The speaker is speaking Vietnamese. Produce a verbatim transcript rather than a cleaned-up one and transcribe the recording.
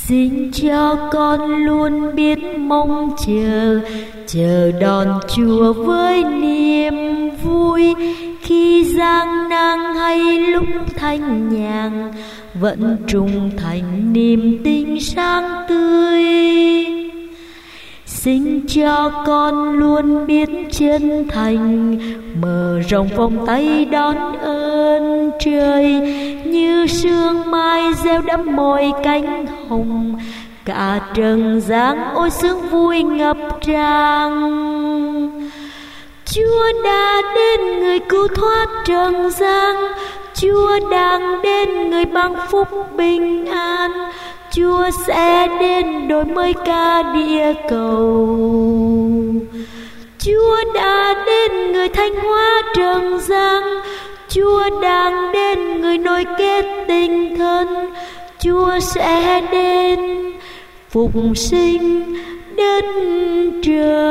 Xin cho con luôn biết mong chờ, chờ đón Chúa với niềm vui. Khi gian nan hay lúc thanh nhàn, vẫn trung thành niềm tin sáng tươi. Xin cho con luôn biết chân thành, mở rộng vòng tay đón ơn trời. Như sương mai gieo đẫm mọi cánh hồng, cả trần gian ôi sướng vui ngập tràn. Chúa đã đến người cứu thoát trần gian, Chúa đang đến người ban phúc bình an. Chúa sẽ đến đổi mới cả địa cầu. Chúa đã đến người thanh hóa trần gian, Chúa đang đến người nối kết tình thân. Chúa sẽ đến phục sinh đất trời.